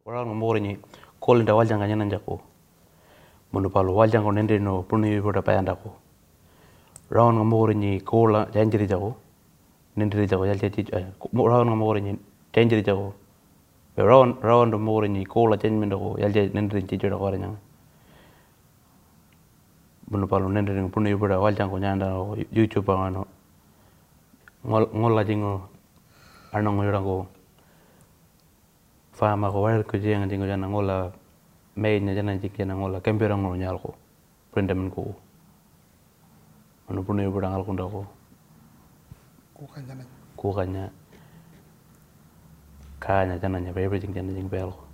Orang ngomong ni call inda waljang kanya nanjaku. Munu palu waljang ko nende no punu ibu dapat andaku. Rawan ngomong ni call janjiri jago. Nende jago jal jadi. Rawan ngomong ni janjiri jago. Rawan ngomong ni call janjiri jago jal jadi nende jadi jago orang. Munu palu nende no punu ibu dapat waljang ko nyanda YouTube angano. Ngol jingo anong ngorango. Fama ko wal ko jeng jingo jana ngola main jana jikena ngola kempera ngono nyal ko prendamen ko anu pun ibu dangal ko ndako ko kanya jana nya everything jana jing bel